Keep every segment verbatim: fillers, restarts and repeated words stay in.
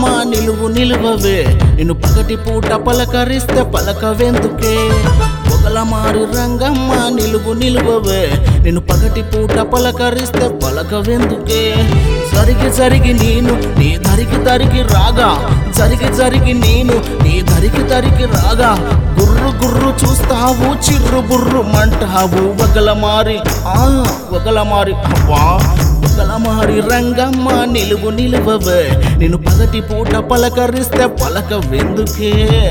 నిలువు నిలువవే నిన్ను పగటి పూట పలకరిస్తే పలకవెందుకే పొగలమారి రంగమ్మ నిలువు నిలువవే నిన్ను పగటి పూట పలకరిస్తే పలకవెందుకే జరిగి జరిగి నేను నీ దరికి దరికి రాగా జరిగి జరిగి నేను నీ దరికి దరికి రాగా గుర్రు గుర్రు చూస్తావు చిర్రు బుర్రు మంటావు వగలమారి ఆ వగలమారి అవ్వా వగలమారి రంగమ్మ నిలువు నిలువవే నిన్ను పగటి పూట పలకరిస్తే పలకవెందుకే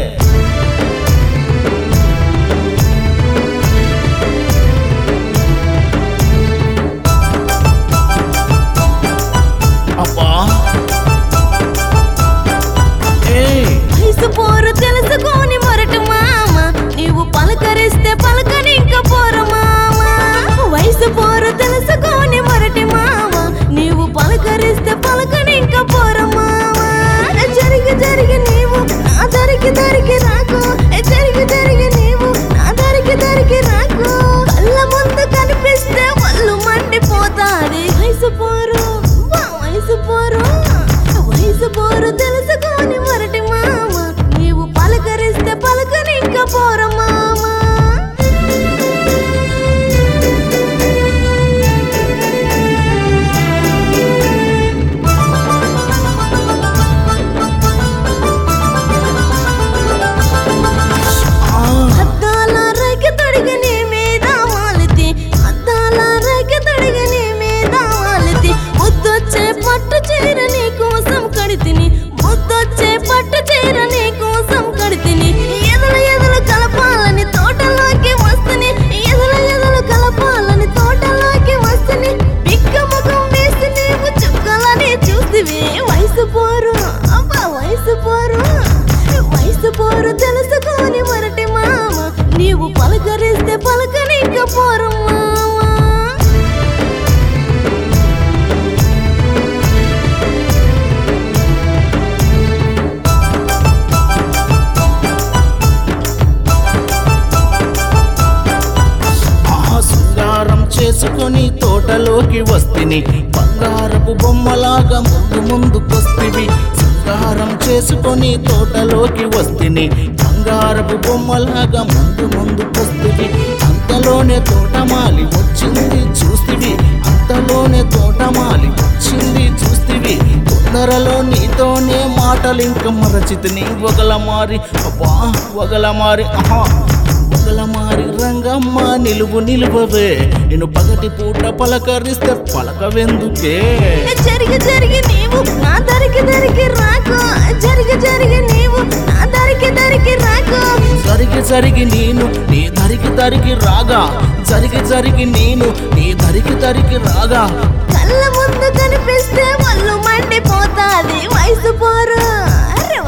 పోరు తెలుసుకోని మొరటు మామ నీవు పలకరిస్తే పలకని ఇంకా పోరు మామ వయసు పోరు తెలుసుకోని మొరటి మామ నీవు పలకరిస్తే పలకని ఇంకా పోరు మామ జరిగి జరిగి నీవు నా దరికి దరికి రాకు జరిగి జరిగి నీవు నా దరికి దరికి రాకు కళ్ళ ముందు కనిపిస్తే వాళ్ళు మండిపోతాది వయసు పోరు వయసు పోరు వయసు పోరు తెలుసుకోని మొరటి మామ నీవు పలకరిస్తే పలకని ఇంకా పోరు మామ అద్దాల రేఖ తొడిగి నీ మీద వాలితి అద్దాల రేఖ తొడిగి నీ మీద వాలితి ముద్దొచ్చే పట్టు చీర నీ కోసం కడితిని ముద్దొచ్చే పట్టు చీర నీ కోసం కడితిని ఎదులు ఎదులు కలపాలని తోటలోకి వస్తుని ఎదులు ఎదులు కలపాలని తోటలోకి వస్తుని బిక్క ముఖం వేసి నీవు చుక్కలని చూసివి వయసు పోరు అబ్బా వయసు పోరు వయసు పోరు తెలుసుకోని మొరటి మామ నీవు పలకరిస్తే పలకని ఇంకా పోరు మామ చేసుకొని తోటలోకి వస్తిని బంగారపు బొమ్మలాగా ముందు ముందుకొస్తివి శృంగారం చేసుకొని తోటలోకి వస్తిని బంగారపు బొమ్మలాగా ముందు ముందుకొస్తివి అంతలోనే తోటమాలి వచ్చింది చూస్తివి అంతలోనే తోటమాలి వచ్చింది చూస్తివి తొందరలో నీతోనే మాటలింక మరచితిని వగలమారి అబ్బా వగలమారి ఆహా వగలమారి రంగమ్మ నిలువు నిలువవే నిన్ను పగటి పూట పలకరిస్తే పలకవెందుకే జరిగి జరిగి నీవు నా దరికి దరికి రాకు జరిగి జరిగి నీవు నా దరికి దరికి రాకు జరిగి జరిగి నేను నీ దరికి దరికి రాగా జరిగి జరిగి నేను నీ దరికి దరికి రాగా కళ్ళ ముందు కనిపిస్తే వాళ్ళు మండిపోతాది వయసు పోరు అరే